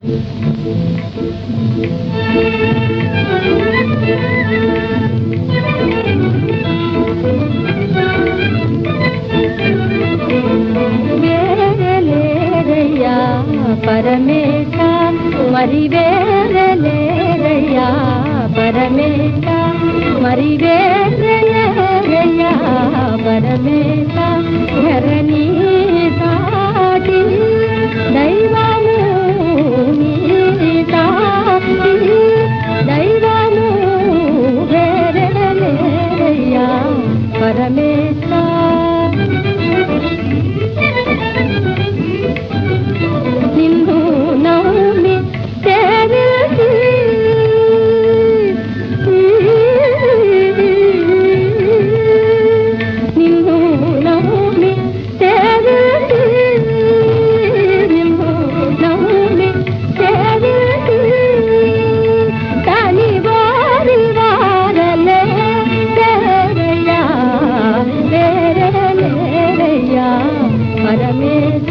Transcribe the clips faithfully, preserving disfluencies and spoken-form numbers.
పరమేశ మరి వేరలేరయ్యా పరమేశ మరి వేరలేరయ్యా పరమేశ ధరణి సాటి దైవము నీ సాటి దైవము వేరలేరయ్యా పరమేశ నిన్ను నమ్మి తెరచి నిన్ను నమ్మి తెరచి నిన్ను నమ్మి తెరచి కాని వారి వారలే తెరయ్యా తెరలేరయ్యా పరమేశ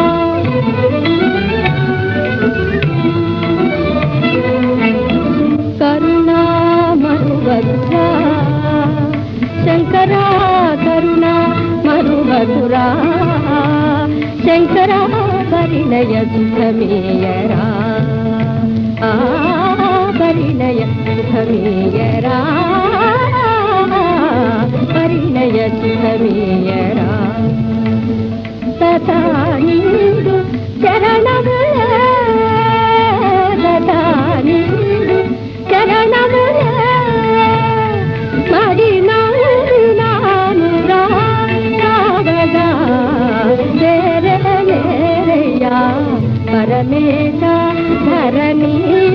కరుణా మరువరురా శంకరా కరుణా మరువరురా శంకరా పరిణయ సుఖమేయరా ఆ పరిణయ సుఖమేయరా పరిణయ సుఖమేయరా తథా నీడు చరణముల తథా నీడు చరణముల మరి నానురా కావగా వేరలేరయ్యా పరమేశ ధరణి